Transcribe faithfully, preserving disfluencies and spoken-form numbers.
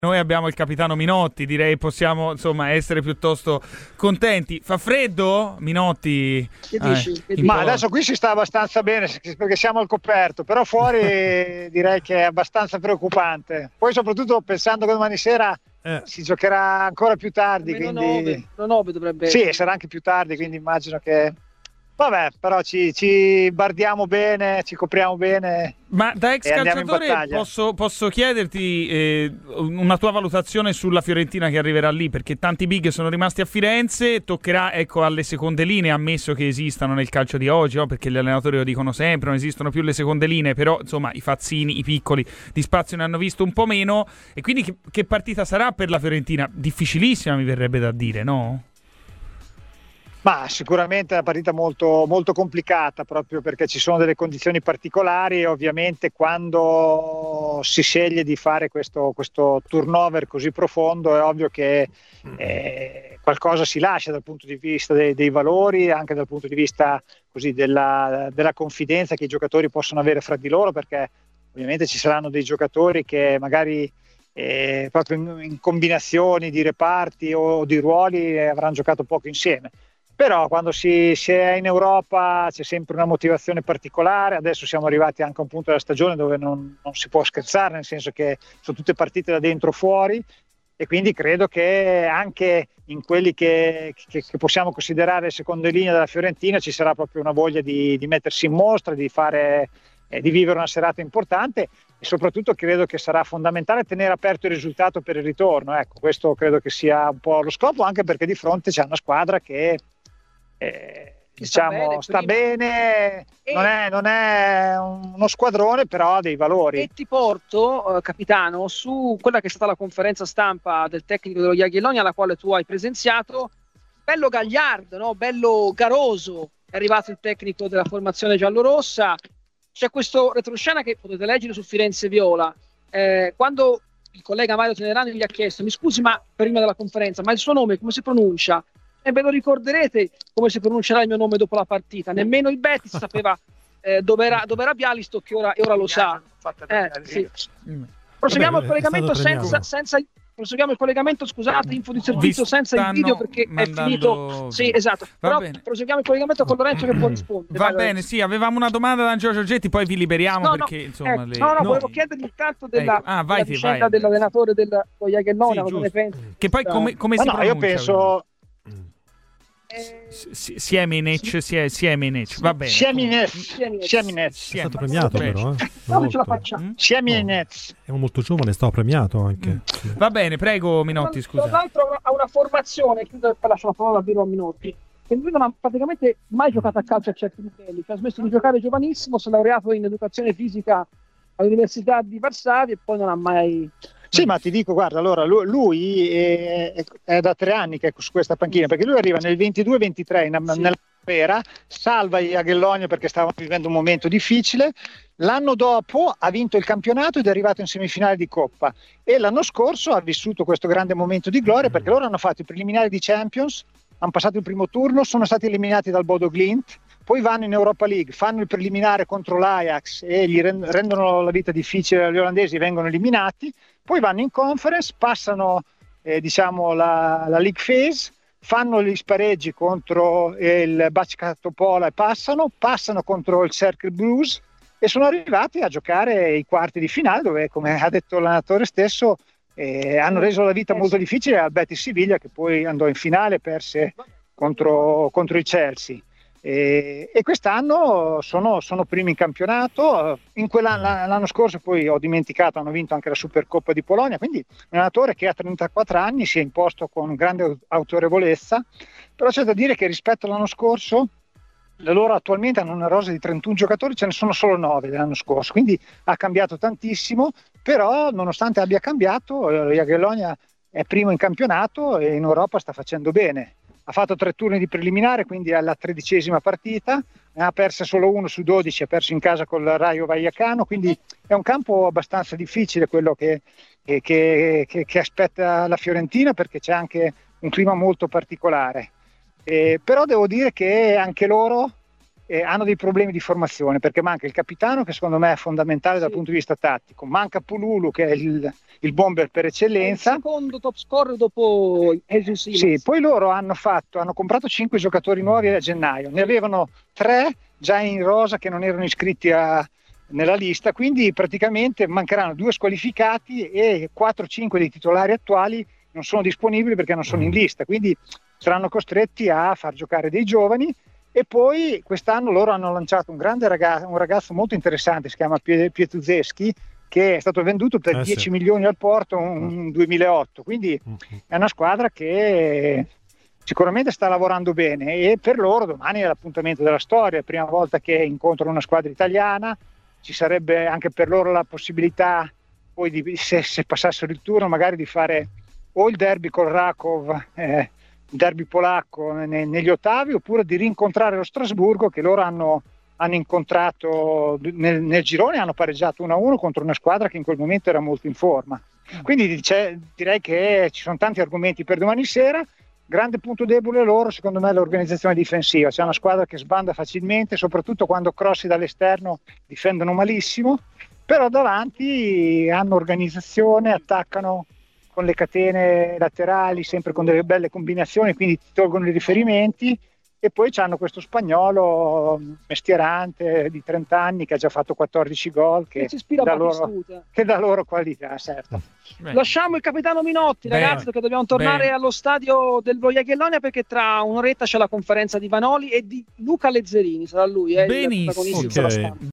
Noi abbiamo il capitano Minotti, direi possiamo insomma essere piuttosto contenti. Fa freddo, Minotti? Che dici? Eh, Ma adesso qui si sta abbastanza bene perché siamo al coperto, però fuori direi che è abbastanza preoccupante. Poi soprattutto pensando che domani sera eh. si giocherà ancora più tardi, quindi nove dovrebbe sì, sarà anche più tardi, quindi immagino che vabbè, però ci, ci bardiamo bene, ci copriamo bene. Ma da ex calciatore posso, posso chiederti eh, una tua valutazione sulla Fiorentina che arriverà lì, perché tanti big sono rimasti a Firenze, toccherà ecco alle seconde linee, ammesso che esistano nel calcio di oggi, no? Perché gli allenatori lo dicono sempre, non esistono più le seconde linee, però insomma i fazzini, i piccoli di spazio ne hanno visto un po' meno, e quindi che, che partita sarà per la Fiorentina? Difficilissima mi verrebbe da dire, no? Ma sicuramente è una partita molto, molto complicata, proprio perché ci sono delle condizioni particolari e ovviamente quando si sceglie di fare questo, questo turnover così profondo è ovvio che eh, qualcosa si lascia dal punto di vista dei, dei valori, anche dal punto di vista così della, della confidenza che i giocatori possono avere fra di loro, perché ovviamente ci saranno dei giocatori che magari eh, proprio in, in combinazioni di reparti o di ruoli eh, avranno giocato poco insieme. Però quando si, si è in Europa c'è sempre una motivazione particolare. Adesso siamo arrivati anche a un punto della stagione dove non, non si può scherzare, nel senso che sono tutte partite da dentro o fuori, e quindi credo che anche in quelli che, che, che possiamo considerare seconde linee della Fiorentina ci sarà proprio una voglia di, di mettersi in mostra, di, fare, eh, di vivere una serata importante, e soprattutto credo che sarà fondamentale tenere aperto il risultato per il ritorno. Ecco, questo credo che sia un po' lo scopo, anche perché di fronte c'è una squadra che Eh, diciamo sta bene, sta bene non, è, non è uno squadrone, però ha dei valori. E ti porto, eh, capitano, su quella che è stata la conferenza stampa del tecnico dello Jagiellonian alla quale tu hai presenziato. Bello gagliardo, no? Bello garoso, è arrivato il tecnico della formazione giallorossa. C'è questo retroscena che potete leggere su Firenze Viola, eh, quando il collega Mario Tenerani gli ha chiesto: mi scusi, ma prima della conferenza, ma il suo nome come si pronuncia? E ve lo ricorderete come si pronuncerà il mio nome dopo la partita. Nemmeno il Betis sapeva eh, dove era, dove era Bialystok, e ora, e ora lo sa. Eh, sì. Proseguiamo il collegamento senza, senza proseguiamo il collegamento, scusate, info di servizio senza il video perché mandando... è finito. Sì, esatto. Va Però bene. Proseguiamo il collegamento con Lorenzo che può rispondere. Va bene, Lorenzo. Sì, avevamo una domanda da Angelo Giorgetti, poi vi liberiamo no, perché no, insomma eh, le... no, no, no, volevo chiedergli intanto della, ecco. ah, vai, della ti, vicenda vai. dell'allenatore del Jagiellonian, sì, cosa ne pensi? Che poi come, come Ma si no, pronuncia? Io penso Siemenec, Siemenec, va bene. Siemenec, Siemenec. È stato premiato però, eh? No, ce la facciamo. Siemenec. È molto giovane, è stato premiato anche. Mm. Sì. Va bene, prego Minotti, scusa. Tra l'altro ha una formazione, chiudo e poi lascio la parola a Viro a Minotti, che lui non ha praticamente mai giocato a calcio a certi livelli, cioè ha smesso di giocare giovanissimo, si è laureato in educazione fisica all'Università di Varsavia e poi non ha mai... Sì, ma ti dico, guarda, allora lui, lui è, è da tre anni che è su questa panchina, perché lui arriva nel ventidue ventitré in, sì. nella primavera, salva i Jagiellonian perché stavano vivendo un momento difficile, l'anno dopo ha vinto il campionato ed è arrivato in semifinale di Coppa, e l'anno scorso ha vissuto questo grande momento di gloria perché loro hanno fatto i preliminari di Champions, hanno passato il primo turno, sono stati eliminati dal Bodo Glimt, poi vanno in Europa League, fanno il preliminare contro l'Ajax e gli rendono la vita difficile agli olandesi, vengono eliminati, poi vanno in conference, passano eh, diciamo la, la League Phase, fanno gli spareggi contro il Backa Topola e passano, passano contro il Cercle Blues e sono arrivati a giocare i quarti di finale dove, come ha detto l'allenatore stesso, eh, hanno reso la vita molto difficile al Betis Siviglia, che poi andò in finale e perse contro, contro il Chelsea. E, e quest'anno sono, sono primi in campionato. In l'anno scorso poi ho dimenticato, hanno vinto anche la Supercoppa di Polonia, quindi un allenatore che a trentaquattro anni si è imposto con grande autorevolezza. Però c'è da dire che rispetto all'anno scorso loro attualmente hanno una rosa di trentuno giocatori, ce ne sono solo nove dell'anno scorso, quindi ha cambiato tantissimo. Però nonostante abbia cambiato, lo Jagiellonia è primo in campionato e in Europa sta facendo bene. Ha fatto tre turni di preliminare, quindi è alla tredicesima partita, ne ha persa solo uno su dodici, ha perso in casa col Rayo Vallecano, quindi è un campo abbastanza difficile quello che, che, che, che aspetta la Fiorentina, perché c'è anche un clima molto particolare. Eh, però devo dire che anche loro eh, hanno dei problemi di formazione, perché manca il capitano, che secondo me è fondamentale dal Sì. punto di vista tattico, manca Pululu, che è il, il bomber per eccellenza. È il secondo top scorer dopo Jesus Simmons. Sì, poi loro hanno fatto, hanno comprato cinque giocatori nuovi a gennaio, ne avevano tre già in rosa che non erano iscritti a, nella lista, quindi praticamente mancheranno due squalificati e quattro cinque dei titolari attuali non sono disponibili perché non sono in lista, quindi saranno costretti a far giocare dei giovani. E poi quest'anno loro hanno lanciato un grande ragazzo, un ragazzo molto interessante, si chiama Pietuzeschi, che è stato venduto per eh dieci sì. milioni al Porto nel duemilaotto, quindi è una squadra che sicuramente sta lavorando bene, e per loro domani è l'appuntamento della storia, è la prima volta che incontrano una squadra italiana, ci sarebbe anche per loro la possibilità poi di, se, se passassero il turno, magari di fare o il derby col Rakov, eh, il derby polacco ne, negli ottavi, oppure di rincontrare lo Strasburgo, che loro hanno, hanno incontrato nel, nel girone, hanno pareggiato uno a uno contro una squadra che in quel momento era molto in forma. Quindi dice, direi che ci sono tanti argomenti per domani sera. Grande punto debole loro, secondo me, è l'organizzazione difensiva. C'è una squadra che sbanda facilmente, soprattutto quando crossi dall'esterno difendono malissimo, però davanti hanno organizzazione, attaccano con le catene laterali, sempre con delle belle combinazioni, quindi ti tolgono i riferimenti. E poi c'hanno questo spagnolo mestierante di trenta anni che ha già fatto quattordici gol, che, Che ci ispira dà loro, Batistuta. che dà loro qualità, certo. Beh. Lasciamo il capitano Minotti, Bene. ragazzi, perché dobbiamo tornare Bene. allo stadio del Jagiellonia, perché tra un'oretta c'è la conferenza di Vanoli e di Luca Lezzerini, sarà lui, eh, il Benissimo. protagonista della Ok. stampa.